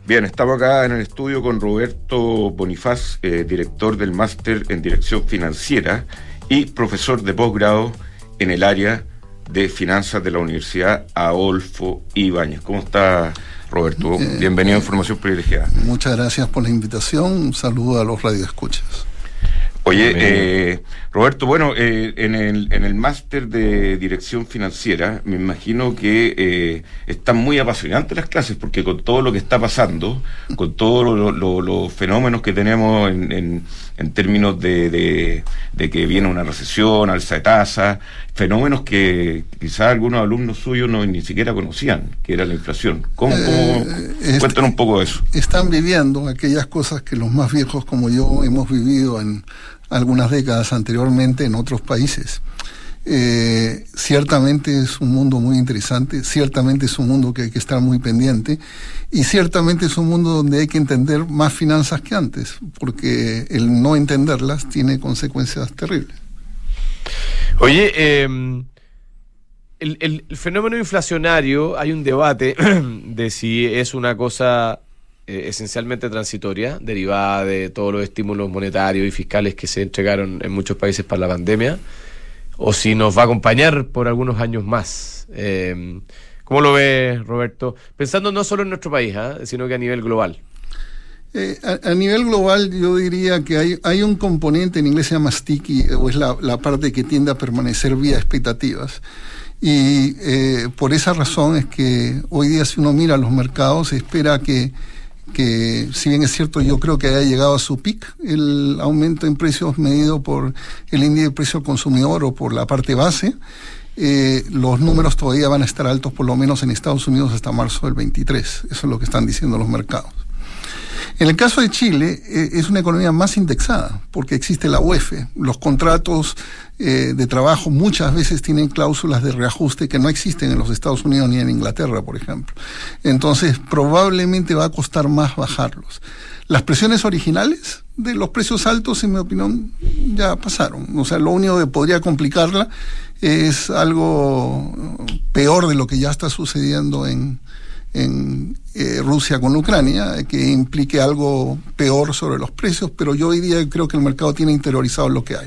Bien, estamos acá en el estudio con Roberto Bonifaz, director del Máster en Dirección Financiera y profesor de posgrado en el área de Finanzas de la Universidad Adolfo Ibáñez. ¿Cómo está, Roberto? Bienvenido a Información Privilegiada. Muchas gracias por la invitación. Un saludo a los radioescuchas. Oye, Roberto, bueno, en el máster de Dirección Financiera, me imagino que están muy apasionantes las clases, porque con todo lo que está pasando, con todos los fenómenos que tenemos en términos de que viene una recesión, alza de tasa, fenómenos que quizás algunos alumnos suyos ni siquiera conocían, que era la inflación. ¿Cómo cuéntanos un poco de eso? Están viviendo aquellas cosas que los más viejos como yo hemos vivido en algunas décadas anteriormente en otros países. Ciertamente es un mundo muy interesante, ciertamente es un mundo que hay que estar muy pendiente, y ciertamente es un mundo donde hay que entender más finanzas que antes, porque el no entenderlas tiene consecuencias terribles. Oye, el fenómeno inflacionario, hay un debate de si es una cosa esencialmente transitoria, derivada de todos los estímulos monetarios y fiscales que se entregaron en muchos países para la pandemia, o si nos va a acompañar por algunos años más. ¿Cómo lo ves, Roberto? Pensando no solo en nuestro país, sino que a nivel global. A nivel global yo diría que hay un componente, en inglés se llama sticky, o es la parte que tiende a permanecer vía expectativas. Y por esa razón es que hoy día, si uno mira los mercados, se espera que si bien es cierto, yo creo que haya llegado a su pic el aumento en precios medido por el índice de precio al consumidor o por la parte base, los números todavía van a estar altos, por lo menos en Estados Unidos, hasta marzo del 23. Eso es lo que están diciendo los mercados. En el caso de Chile, es una economía más indexada, porque existe la UEF. Los contratos de trabajo muchas veces tienen cláusulas de reajuste que no existen en los Estados Unidos ni en Inglaterra, por ejemplo. Entonces, probablemente va a costar más bajarlos. Las presiones originales de los precios altos, en mi opinión, ya pasaron. O sea, lo único que podría complicarla es algo peor de lo que ya está sucediendo en Rusia con Ucrania, que implique algo peor sobre los precios, pero yo hoy día creo que el mercado tiene interiorizado lo que hay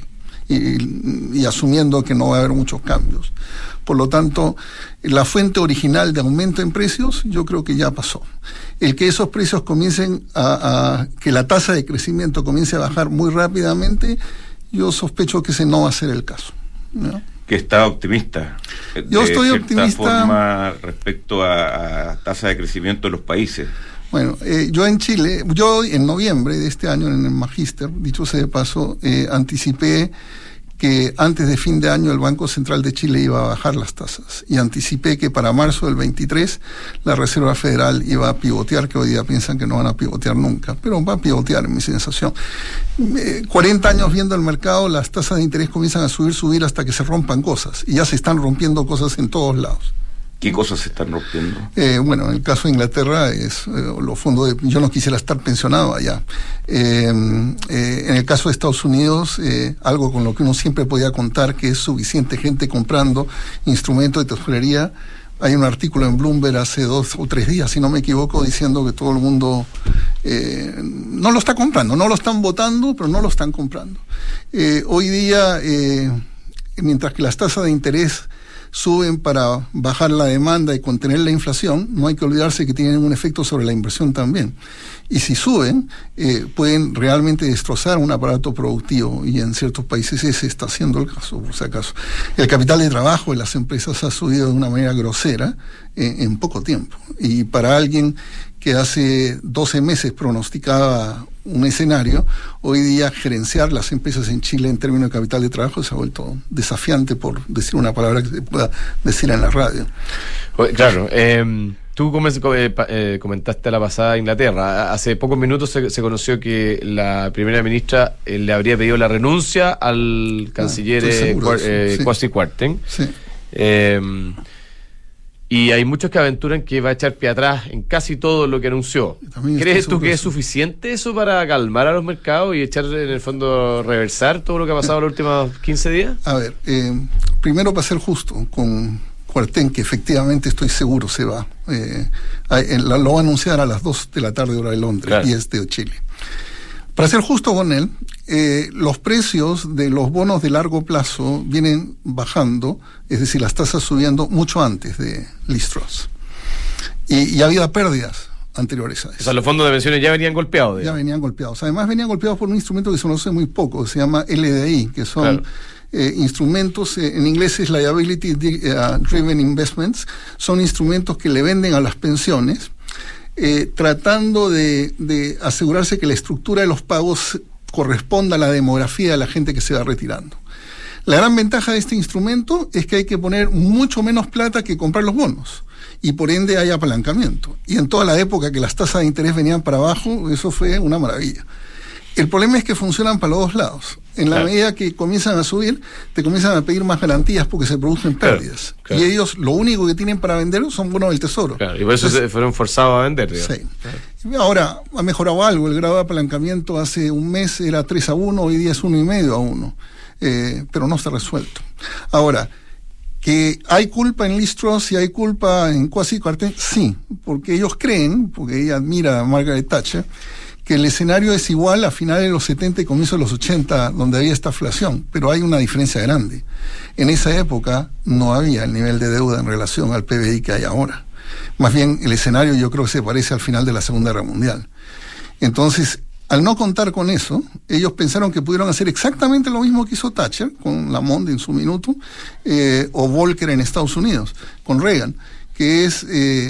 y asumiendo que no va a haber muchos cambios. Por lo tanto, la fuente original de aumento en precios yo creo que ya pasó. El que esos precios comiencen que la tasa de crecimiento comience a bajar muy rápidamente, yo sospecho que ese no va a ser el caso, ¿no? Que está optimista. Yo estoy optimista forma respecto a tasa de crecimiento de los países. Bueno, yo en Chile, en noviembre de este año en el Magíster, dicho sea de paso, anticipé que antes de fin de año el Banco Central de Chile iba a bajar las tasas, y anticipé que para marzo del 23 la Reserva Federal iba a pivotear, que hoy día piensan que no van a pivotear nunca, pero va a pivotear, en mi sensación. 40 años viendo el mercado, las tasas de interés comienzan a subir hasta que se rompan cosas, y ya se están rompiendo cosas en todos lados. ¿Qué cosas se están rompiendo? Bueno, en el caso de Inglaterra es los fondos yo no quisiera estar pensionado allá. En el caso de Estados Unidos, algo con lo que uno siempre podía contar, que es suficiente gente comprando instrumentos de tesorería. Hay un artículo en Bloomberg hace 2 o 3 días, si no me equivoco, diciendo que todo el mundo no lo está comprando, no lo están votando, pero no lo están comprando. Hoy día, mientras que las tasas de interés suben para bajar la demanda y contener la inflación, no hay que olvidarse que tienen un efecto sobre la inversión también. Y si suben, pueden realmente destrozar un aparato productivo, y en ciertos países ese está siendo el caso, por si acaso. El capital de trabajo de las empresas ha subido de una manera grosera en poco tiempo. Y para alguien que hace 12 meses pronosticaba un escenario, hoy día gerenciar las empresas en Chile en términos de capital de trabajo se ha vuelto desafiante, por decir una palabra que se pueda decir en la radio. Claro, tú comentaste la pasada Inglaterra. Hace pocos minutos se conoció que la primera ministra le habría pedido la renuncia al canciller Kwasi Kwarteng. Sí. Y hay muchos que aventuran que va a echar pie atrás en casi todo lo que anunció. ¿Crees tú que es suficiente eso para calmar a los mercados y echar, en el fondo, reversar todo lo que ha pasado los últimos 15 días? A ver, primero, para ser justo con Cuartén, que efectivamente estoy seguro se va. Lo va a anunciar a las 2 de la tarde hora de Londres, claro. 10 de Chile. Para ser justo con él, los precios de los bonos de largo plazo vienen bajando, es decir, las tasas subiendo mucho antes de Liz Truss. Y había pérdidas anteriores a eso. O sea, los fondos de pensiones ya venían golpeados. Ya venían golpeados. Además, venían golpeados por un instrumento que se conoce muy poco, que se llama LDI, que son instrumentos, en inglés es Liability Driven Investments, son instrumentos que le venden a las pensiones, tratando de asegurarse que la estructura de los pagos corresponda a la demografía de la gente que se va retirando. La gran ventaja de este instrumento es que hay que poner mucho menos plata que comprar los bonos, y por ende hay apalancamiento. Y en toda la época que las tasas de interés venían para abajo, eso fue una maravilla. El problema es que funcionan para los dos lados. En la medida que comienzan a subir, te comienzan a pedir más garantías porque se producen pérdidas. Claro. Y ellos lo único que tienen para vender son bonos del Tesoro. Claro, y por eso se fueron forzados a vender. Sí. Claro. Ahora ha mejorado algo. El grado de apalancamiento hace un mes era 3-1, hoy día es 1,5-1. Pero no está resuelto. Ahora, que hay culpa en Liz Truss y hay culpa en Kwasi Kwarteng, sí, porque ellos creen, porque ella admira a Margaret Thatcher, que el escenario es igual a finales de los 70 y comienzos de los 80, donde había estaflación, pero hay una diferencia grande. En esa época no había el nivel de deuda en relación al PBI que hay ahora. Más bien, el escenario yo creo que se parece al final de la Segunda Guerra Mundial. Entonces, al no contar con eso, ellos pensaron que pudieron hacer exactamente lo mismo que hizo Thatcher con Lamont en su minuto, o Volcker en Estados Unidos, con Reagan, que es,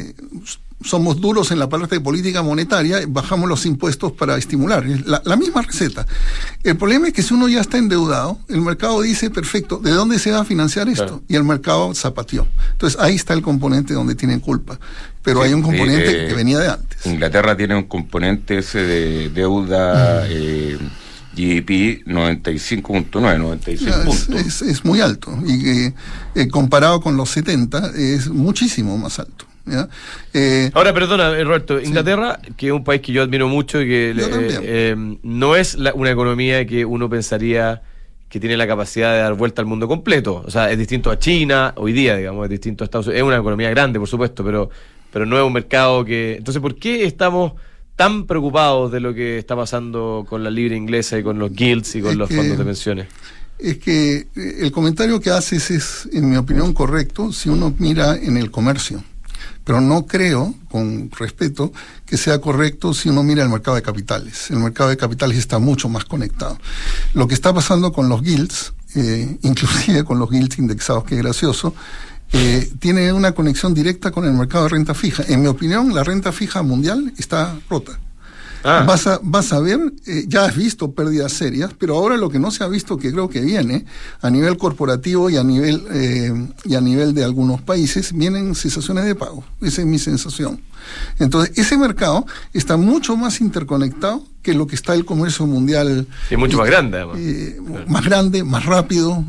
somos duros en la parte de política monetaria, bajamos los impuestos para estimular. La misma receta. El problema es que si uno ya está endeudado, el mercado dice, perfecto, ¿de dónde se va a financiar esto? Claro. Y el mercado zapateó. Entonces ahí está el componente donde tienen culpa. Pero hay un componente que venía de antes. Inglaterra tiene un componente ese de deuda GDP 95.9, 96 puntos. Es muy alto. Y comparado con los 70, es muchísimo más alto. ¿Ya? Ahora, perdona, Roberto, Inglaterra, que es un país que yo admiro mucho y que no es una economía que uno pensaría que tiene la capacidad de dar vuelta al mundo completo. O sea, es distinto a China hoy día, digamos, es distinto a Estados Unidos. Es una economía grande, por supuesto, pero no es un mercado que... Entonces, ¿por qué estamos tan preocupados de lo que está pasando con la libra inglesa y con los guilds y con los fondos de pensiones? Es que el comentario que haces es, en mi opinión, correcto si uno mira en el comercio. Pero no creo, con respeto, que sea correcto si uno mira el mercado de capitales. El mercado de capitales está mucho más conectado. Lo que está pasando con los guilds, inclusive con los guilds indexados, que es gracioso, tiene una conexión directa con el mercado de renta fija. En mi opinión, la renta fija mundial está rota. Vas a ver, ya has visto pérdidas serias, pero ahora lo que no se ha visto, que creo que viene a nivel corporativo y a nivel de algunos países, vienen cesaciones de pago. Esa es mi sensación. Entonces, ese mercado está mucho más interconectado que lo que está el comercio mundial. Es mucho más grande, además. Más grande, más rápido.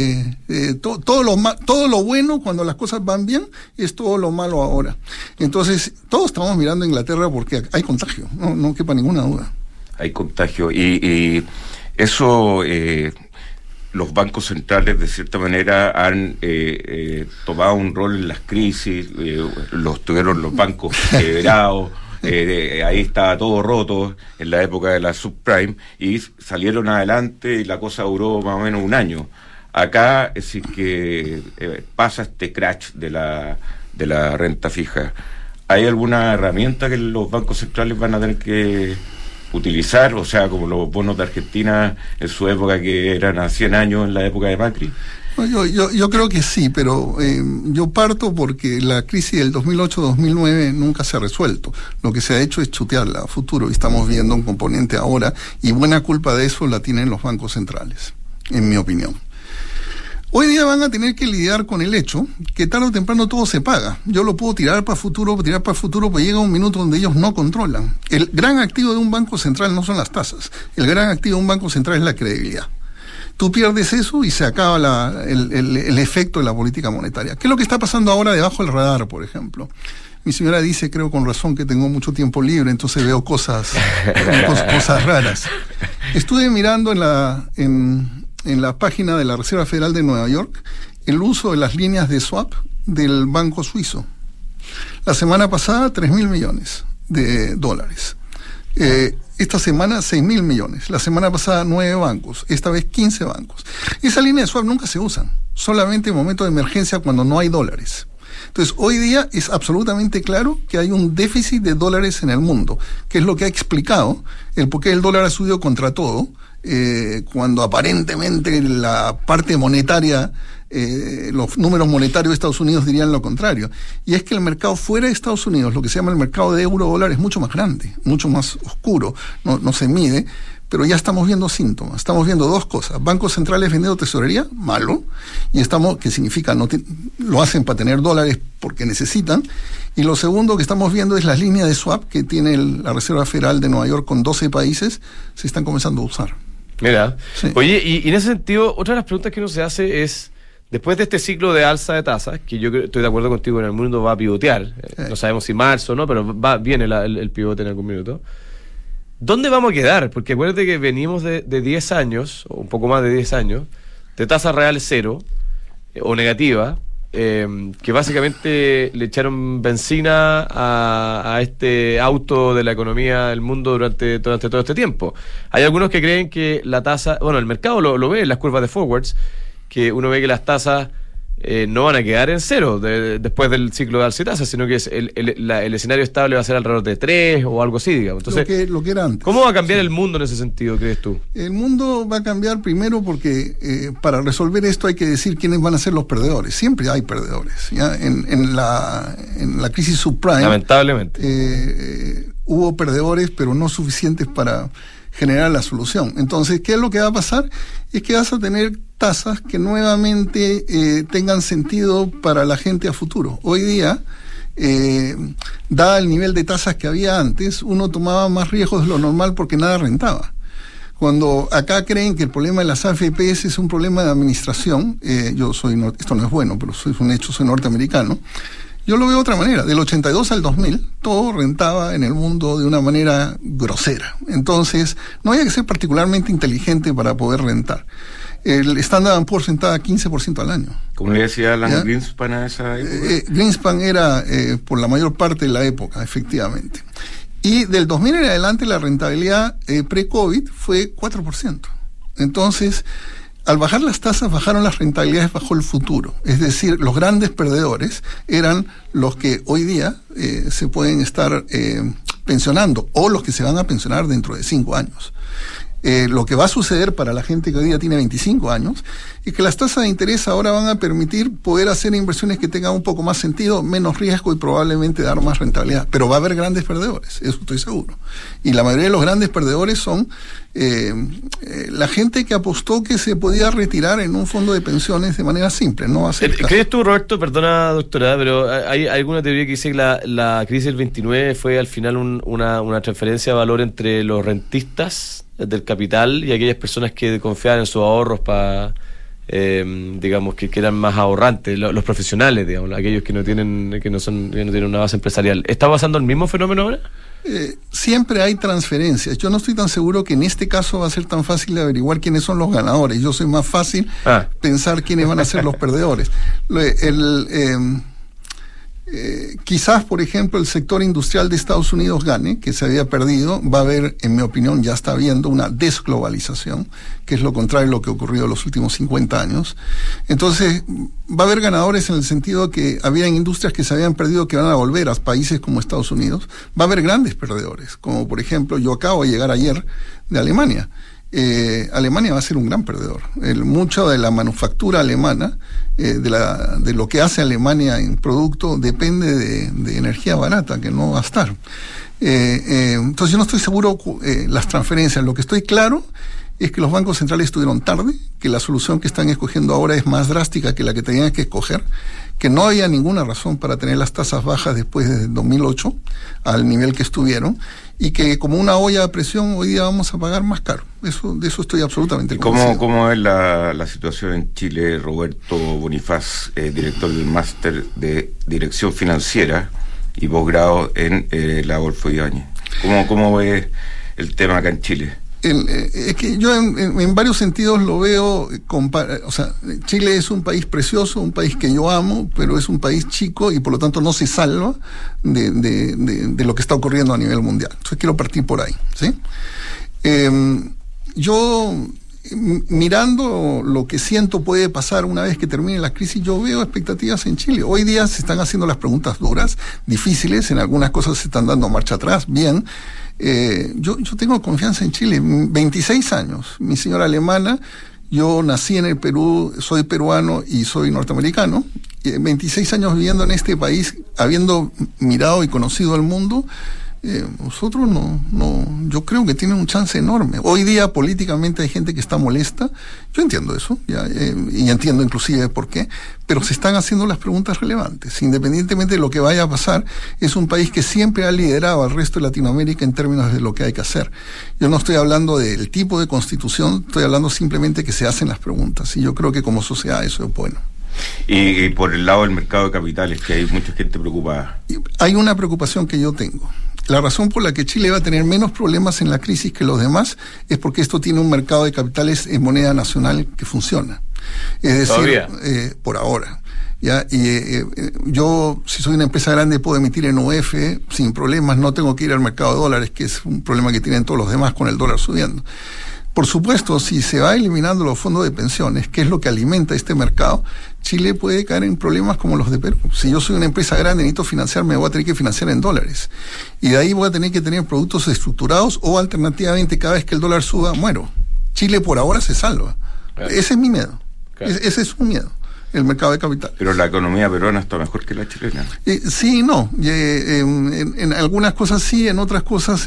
Todo lo bueno cuando las cosas van bien es todo lo malo ahora. Entonces, todos estamos mirando a Inglaterra porque hay contagio, no quepa ninguna duda. Hay contagio y eso... los bancos centrales de cierta manera han tomado un rol en las crisis, tuvieron los bancos quebrados, ahí estaba todo roto en la época de la subprime y salieron adelante y la cosa duró más o menos un año. Acá es decir que pasa este crash de la renta fija. ¿Hay alguna herramienta que los bancos centrales van a tener que utilizar, o sea, como los bonos de Argentina en su época, que eran a 100 años en la época de Macri? Yo creo que sí, pero yo parto porque la crisis del 2008-2009 nunca se ha resuelto. Lo que se ha hecho es chutearla a futuro y estamos viendo un componente ahora y buena culpa de eso la tienen los bancos centrales, en mi opinión. Hoy día van a tener que lidiar con el hecho que tarde o temprano todo se paga. Yo lo puedo tirar para el futuro, pero llega un minuto donde ellos no controlan. El gran activo de un banco central no son las tasas. El gran activo de un banco central es la credibilidad. Tú pierdes eso y se acaba el efecto de la política monetaria. ¿Qué es lo que está pasando ahora debajo del radar, por ejemplo? Mi señora dice, creo con razón, que tengo mucho tiempo libre, entonces veo cosas raras. Estuve mirando en la página de la Reserva Federal de Nueva York el uso de las líneas de swap del banco suizo. La semana pasada, 3.000 millones de dólares. Esta semana, 6.000 millones. La semana pasada, 9 bancos. Esta vez, 15 bancos. Esa línea de swap nunca se usa. Solamente en momentos de emergencia cuando no hay dólares. Entonces, hoy día es absolutamente claro que hay un déficit de dólares en el mundo, que es lo que ha explicado el por qué el dólar ha subido contra todo, cuando aparentemente la parte monetaria, los números monetarios de Estados Unidos dirían lo contrario. Y es que el mercado fuera de Estados Unidos, lo que se llama el mercado de euro-dólar, es mucho más grande, mucho más oscuro, no se mide, pero ya estamos viendo síntomas. Estamos viendo dos cosas: bancos centrales vendiendo tesorería, malo, y que significa lo hacen para tener dólares porque necesitan. Y lo segundo que estamos viendo es las líneas de swap que tiene la Reserva Federal de Nueva York con 12 países, se están comenzando a usar. Mira, sí. Oye, y en ese sentido, otra de las preguntas que uno se hace es, después de este ciclo de alza de tasas, que yo estoy de acuerdo contigo, en el mundo va a pivotear, no sabemos si marzo o no, pero viene el pivote en algún minuto. ¿Dónde vamos a quedar? Porque acuérdate que venimos de 10 años, o un poco más de 10 años, de tasa real cero, o negativa, que básicamente le echaron benzina a este auto de la economía del mundo durante todo este tiempo. Hay algunos que creen que la tasa, bueno, el mercado lo ve en las curvas de forwards, que uno ve que las tasas no van a quedar en cero después del ciclo de alza y tasas, sino que el escenario estable va a ser alrededor de 3 o algo así, digamos. Entonces, lo que era antes. ¿Cómo va a cambiar el mundo en ese sentido, crees tú? El mundo va a cambiar primero porque para resolver esto hay que decir quiénes van a ser los perdedores. Siempre hay perdedores. ¿Ya? En la crisis subprime, lamentablemente, hubo perdedores, pero no suficientes para generar la solución. Entonces, ¿qué es lo que va a pasar? Es que vas a tener tasas que nuevamente tengan sentido para la gente a futuro. Hoy día, dada el nivel de tasas que había antes, uno tomaba más riesgos de lo normal porque nada rentaba. Cuando acá creen que el problema de las AFPs es un problema de administración, esto no es bueno, pero es un hecho, soy norteamericano. Yo lo veo de otra manera. Del 82 al 2000, todo rentaba en el mundo de una manera grosera. Entonces, no había que ser particularmente inteligente para poder rentar. El Standard & Poor's rentaba 15% al año. ¿Cómo le decía Alan Greenspan a esa época? Greenspan era por la mayor parte de la época, efectivamente. Y del 2000 en adelante la rentabilidad pre-COVID fue 4%. Entonces, al bajar las tasas, bajaron las rentabilidades bajo el futuro. Es decir, los grandes perdedores eran los que hoy día se pueden estar pensionando, o los que se van a pensionar dentro de 5 años. Lo que va a suceder para la gente que hoy día tiene 25 años es que las tasas de interés ahora van a permitir poder hacer inversiones que tengan un poco más sentido, menos riesgo y probablemente dar más rentabilidad. Pero va a haber grandes perdedores, eso estoy seguro. Y la mayoría de los grandes perdedores son la gente que apostó que se podía retirar en un fondo de pensiones de manera simple. No va a ser ¿Crees tú, Roberto, perdona doctora, pero hay alguna teoría que dice que la crisis del 29 fue al final una transferencia de valor entre los rentistas del capital y aquellas personas que confiaban en sus ahorros para, digamos, que eran más ahorrantes, los profesionales, digamos, aquellos que no tienen una base empresarial? ¿Está pasando el mismo fenómeno ahora? Siempre hay transferencias. Yo no estoy tan seguro que en este caso va a ser tan fácil de averiguar quiénes son los ganadores. Yo soy más fácil pensar quiénes van a ser los perdedores. Quizás, por ejemplo, el sector industrial de Estados Unidos gane, que se había perdido. Va a haber, en mi opinión, ya está habiendo una desglobalización, que es lo contrario a lo que ha ocurrido en los últimos 50 años. Entonces, va a haber ganadores en el sentido que habían industrias que se habían perdido que van a volver a países como Estados Unidos. Va a haber grandes perdedores, como por ejemplo, yo acabo de llegar ayer de Alemania. Alemania va a ser un gran perdedor. Mucha de la manufactura alemana, de lo que hace Alemania en producto, depende de energía barata, que no va a estar. Entonces yo no estoy seguro las transferencias. Lo que estoy claro es que los bancos centrales estuvieron tarde, que la solución que están escogiendo ahora es más drástica que la que tenían que escoger, que no había ninguna razón para tener las tasas bajas después de 2008 al nivel que estuvieron, y que como una olla a presión hoy día vamos a pagar más caro. De eso estoy absolutamente convencido. ¿Cómo es la situación en Chile? Roberto Bonifaz, director del máster de Dirección Financiera y posgrado en la Adolfo Ibáñez. ¿Cómo ve el tema acá en Chile? Es que yo en varios sentidos lo veo, o sea, Chile es un país precioso, un país que yo amo, pero es un país chico y por lo tanto no se salva de lo que está ocurriendo a nivel mundial. Entonces quiero partir por ahí, ¿sí? Yo, mirando lo que siento puede pasar una vez que termine la crisis, yo veo expectativas en Chile. Hoy día se están haciendo las preguntas duras, difíciles, en algunas cosas se están dando marcha atrás, bien. Yo tengo confianza en Chile. 26 años, mi señora alemana, yo nací en el Perú, soy peruano y soy norteamericano. 26 años viviendo en este país, habiendo mirado y conocido el mundo. Nosotros yo creo que tienen un chance enorme. Hoy día políticamente hay gente que está molesta, yo entiendo eso, y entiendo inclusive por qué, pero se están haciendo las preguntas relevantes. Independientemente de lo que vaya a pasar, es un país que siempre ha liderado al resto de Latinoamérica en términos de lo que hay que hacer. Yo no estoy hablando del tipo de constitución, estoy hablando simplemente que se hacen las preguntas, y yo creo que como sociedad eso es bueno. Y por el lado del mercado de capitales, que hay mucha gente preocupada. Hay una preocupación que yo tengo. La razón por la que Chile va a tener menos problemas en la crisis que los demás es porque esto tiene un mercado de capitales en moneda nacional que funciona. Es decir, por ahora. ¿Ya? Yo, si soy una empresa grande, puedo emitir en UF sin problemas, no tengo que ir al mercado de dólares, que es un problema que tienen todos los demás con el dólar subiendo. Por supuesto, si se va eliminando los fondos de pensiones, que es lo que alimenta este mercado, Chile puede caer en problemas como los de Perú. Si yo soy una empresa grande y necesito financiarme, voy a tener que financiar en dólares. Y de ahí voy a tener que tener productos estructurados o alternativamente cada vez que el dólar suba, muero. Chile por ahora se salva. Claro. Ese es mi miedo. Claro. Ese es un miedo. El mercado de capital. Pero la economía peruana está mejor que la chilena. Sí, no. En algunas cosas sí, en otras cosas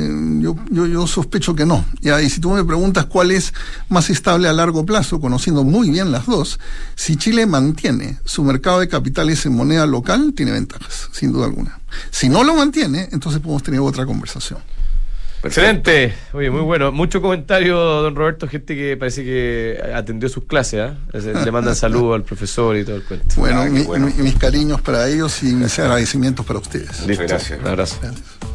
yo sospecho que no. ¿Ya? Y si tú me preguntas cuál es más estable a largo plazo, conociendo muy bien las dos, si Chile mantiene su mercado de capitales en moneda local, tiene ventajas, sin duda alguna. Si no lo mantiene, entonces podemos tener otra conversación. Excelente, oye, muy bueno. Mucho comentario, don Roberto, gente que parece que atendió sus clases, le mandan saludos al profesor y todo el cuento. Bueno, mis cariños para ellos y mis agradecimientos para ustedes. Listo, gracias. Un abrazo. Gracias.